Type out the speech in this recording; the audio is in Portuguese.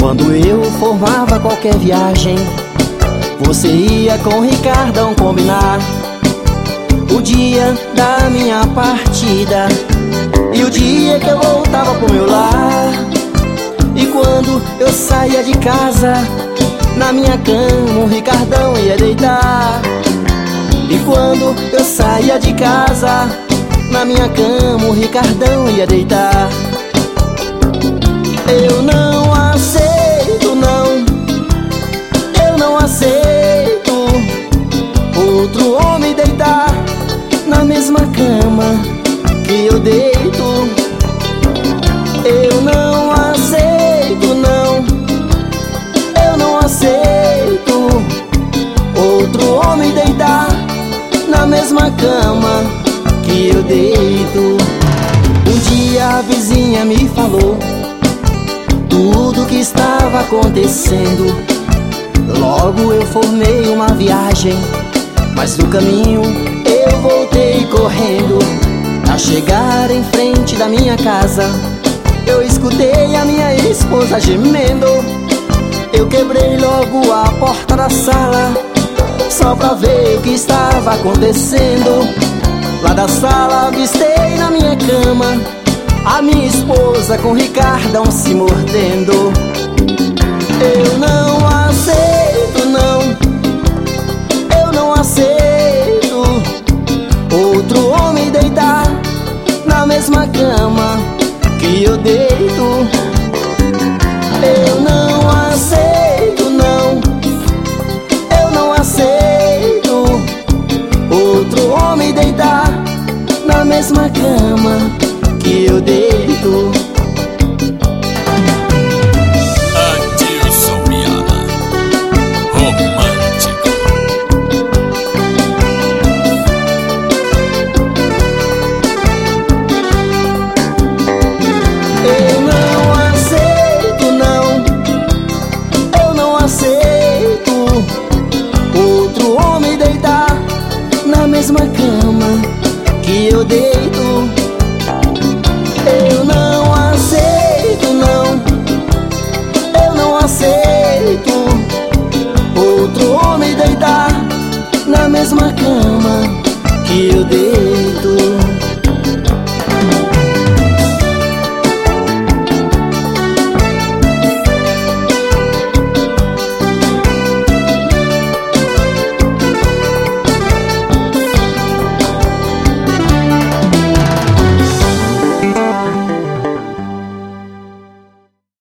Quando eu formava qualquer viagem, você ia com o Ricardão combinar o dia da minha partida e o dia que eu voltava pro meu lar. E quando eu saía de casa, na minha cama o Ricardão ia deitar. E quando eu saía de casa, na minha cama o Ricardão ia deitar. Eu não aceito, não, eu não aceito outro homem deitar na mesma cama que eu deito. Eu não aceito, não, eu não aceito outro homem deitar na mesma cama que eu deito. Um dia a vizinha me falou tudo que estava acontecendo. Logo eu formei uma viagem, mas no caminho eu voltei correndo. A chegar em frente da minha casa, eu escutei a minha esposa gemendo. Eu quebrei logo a porta da sala, só pra ver o que estava acontecendo. Lá da sala avistei na minha cama a minha esposa com o Ricardão se mordendo. Eu não aceito, não, eu não aceito outro homem deitar na mesma cama que eu deito. Eu não aceito, não, eu não aceito outro homem deitar na mesma cama que eu deito. Adilson Viana, romântico. Eu não aceito, não, eu não aceito outro homem deitar na mesma cama que eu deito.